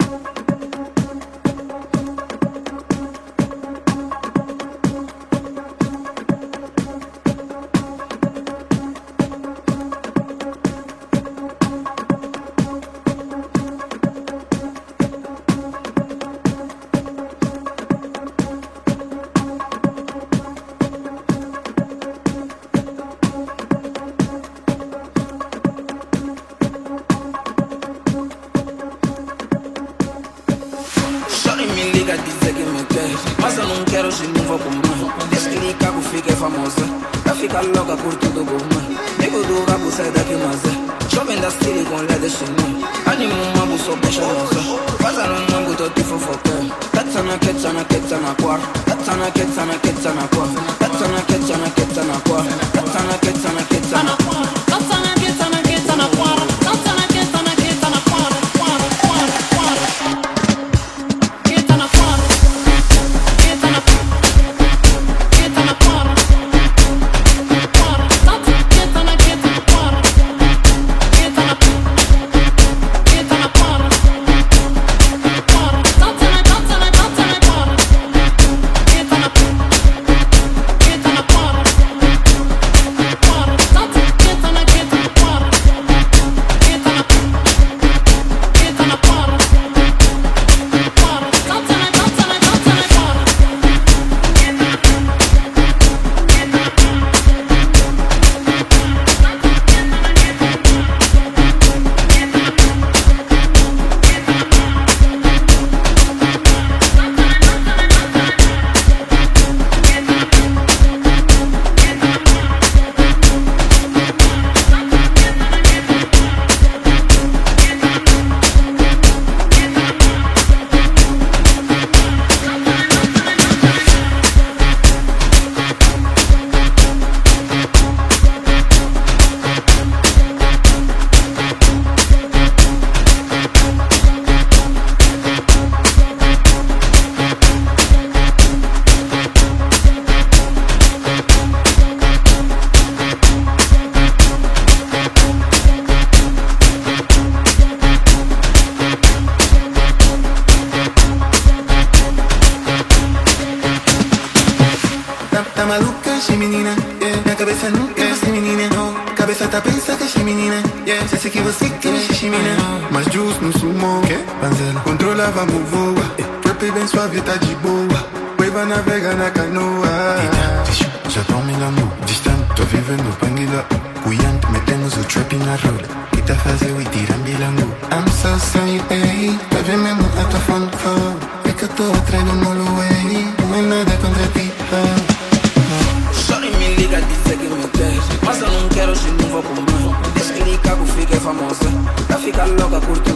Mas eu não quero se não vou com mãe. Desde que lhe cago fiquei famosa. Pra ficar louca por tudo com mãe. Nego do rabo sai daqui mas é jovem da stile com LED chinês. Animo um mambo só deixa nossa. Fazendo um mambo tô te fofocando. Tatsana ketsana ketsana kwar. Tatsana ketsana ketsana kwar. Tatsana ketsana ketsana kwar. Tatsana ketsana ketsana kwar. Tatsana ketsana ketsana kwar. Tatsana ketsana ketsana kwar. Kwar kwar kwar. Ketsana kwar. Tá maluca, che menina, yeah. Minha cabeça nunca vai ser menina, não. Cabeça tá pensa que é menina, yeah. Já sei que você quer xixi, menina. Mas juice no sumo, Banzela. Controla, vamos voa. Trap bem suave, tá de boa. Wave navega na canoa. Já tô me dando distante, tô vivendo panguila. Cuiante, metemos o trap na roda. Que tá fazendo e tirando bilango. I'm so sorry, hey. Tá vendo mesmo a tua phone call. É que eu tô atrás do molo, hey. Não é nada contra ti, Shorty me liga, dizer que me quer. Mas eu não quero se não vou com mãe. Desde que lhe cago fiquei famosa. Pra ficar louca, curto